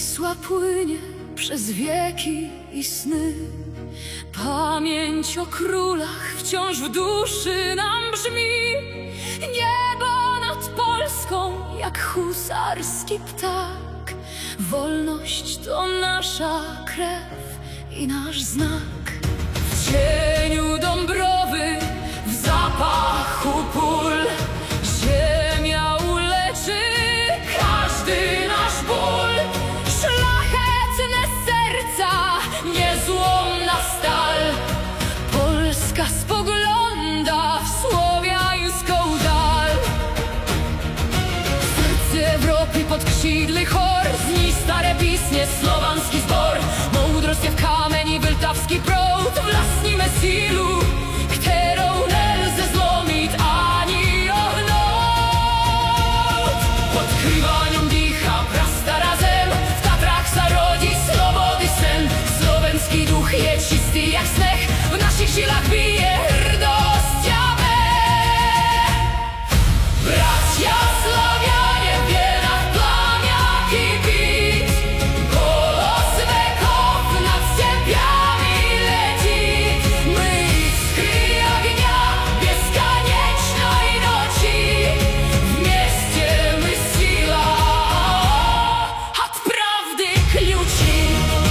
Wisła płynie przez wieki i sny. Pamięć o królach wciąż w duszy nam brzmi. Niebo nad Polską jak husarski ptak. Wolność to nasza krew i nasz znak. W cieniu Dąbrowy, w zapachu pól, ziemia uleczy każdy nasz ból. Szlachetne serca, niezłomna stal. Polska spogląda w słowiańską dal. Serce Europy podkrzidły chor, zni stare pisnie, słowański zbor. Moudrość w kamień, wltawski proud, vlastníme sílu, kterou nelze zlomit ani ohnout. Pod Krývaňom dýchá prastará zem, v Tatrách sa rodí slobody sen. Slovenský duch je čistý jak sneh, v našich žilách bije hrdosť a vek. Bratia Slavianie, v jenách plámiaky bít, golos vekov nad stepami letít. My iskry огня бесконечной ночи, вместе мы сила, от правды ключи.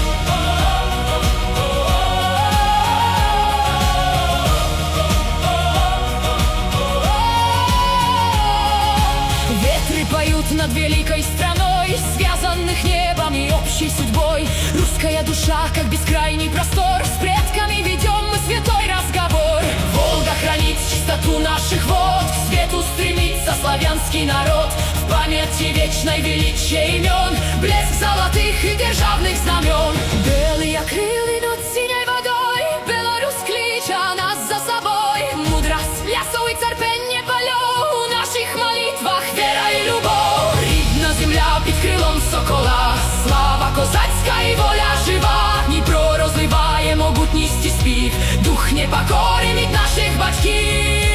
Ветры поют над великой страной, связанных небом и общей судьбой. Русская душа, как бескрайний простор, с предками ведем мы святой разговор. Волга хранит чистоту наших вод, к свету стремится славянский народ. В памяти вечной величие имен, блеск золотых и державных знамен. Белые крылы над синей водой, Беларусь клича нас за собой. Мудрость лясов и терпение полей, у наших молитвах вера и любовь. Рідна земля під крилом сокола, слава козацька і воля жива. Дніпро розливає могутність і спів, дух непокори від наших батьків.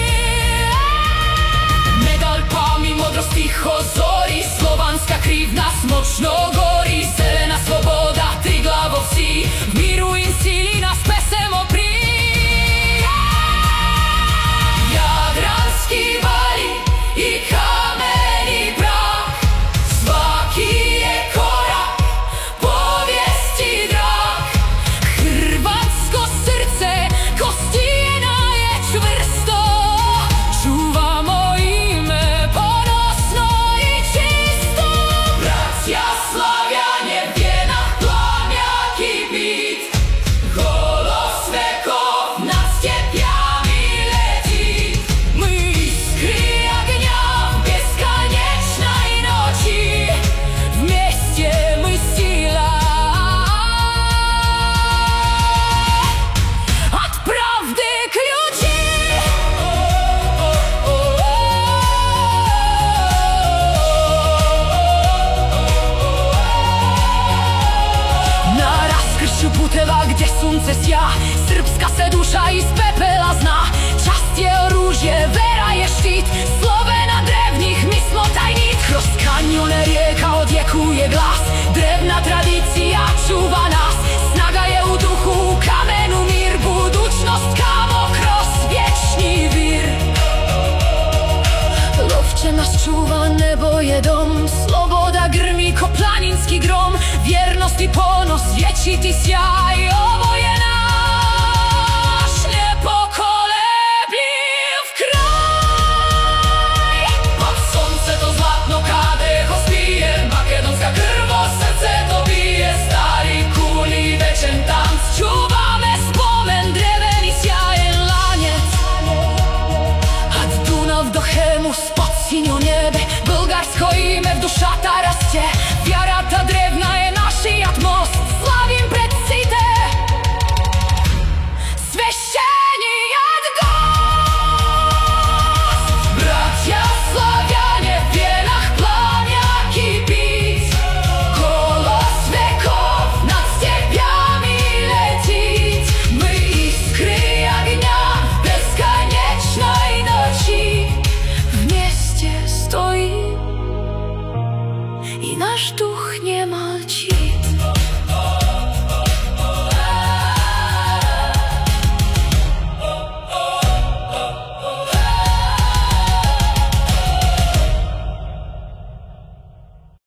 Medal Alpami modrost ticho zori, slovanská krv nás močno gorí. Zelená svoboda, Triglavo vsi, v míru im síly nás pesem oprí. Jadranský vali i kamenný prach, svaký je korak, poviesti drak. Chrbátsko srdce, kostina je čvrsto, čúva mojíme ponosno i čisto. Bratia Slavianie, v jenách plámiaky bít, golos vekov nad stepami letít. My iskry огня в бесконечной ночи, вместе мы сила, от правды ключи. Na rozkršu Puteva, kde slunce sia, srbská se duša i z pepela zná. Časť je oružje, vera je štít, Slovena drevných my smo tajnít. Rozkaňone rieka odjekuje glas, drevná tradícia čúva nás. Snaga je u duchu, kamenu mír, budućnost kamo kroz vječný vír. Lovče nas čuva, nebo je dom, sloboda grmi ko planinski grom. Vjernost i ponos, vječiti sjaj, ovo je naš nepokolebljiv kraj. Pod slunce to zlatno kade ho spije, makedonska krvo srce to bije. Stari kuli večen tanc, čuvame spomen, dreveni sjajen lanec. Ad Dunav do Chemus, pod sinjo nebe, bulgarsko ime v dušata raste.